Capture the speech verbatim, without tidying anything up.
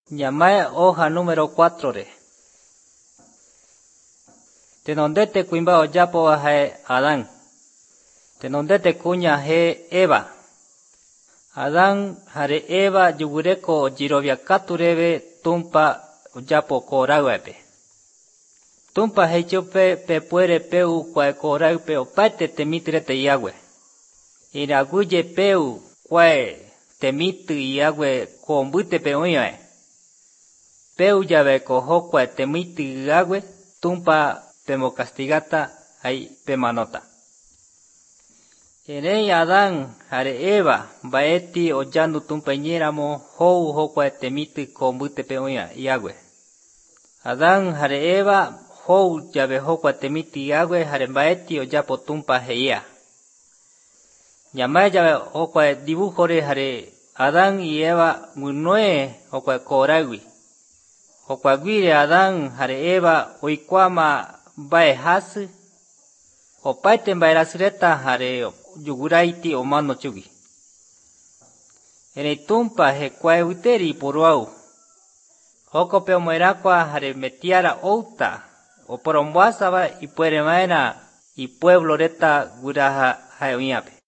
Ñamae hoja número cuatro re. Tenondete cuimba oyapo jae Adán. Tenondete cuña he Eva. Adán jare Eva yugureko jirovia katurebe tumpa oyapo korauepe. Tumpa hechope pe puere peu kwae koraupe opaete temitirete iagüe. Iraguye peu kwae temiti iagüe kombutepe oñoe. Peu llave kohokwa temiti iagüe tumpa pemo castigata hay pemanota. Ene Adán jare Eva baeti oyanu tumpa ñeramo hou hokwa temiti kombutepe oña iagüe. Adán jare Eva hou llave hokwa temiti iagüe jare baeti oyapo tumpa heia. Ñamae llave hokwa dibujore jare Adán y Eva munoe hokwa korawi. Hokwa guire Adán jare Eva oikwama bae hasu. Opaite baerasireta jare yuguraiti omano chugi. Ene tumpa he kwae uteri poruau. Hoko pe omoerakwa jare metiara outa. O porombuasa va y puere maena y pueblo reta guraja jae uñape.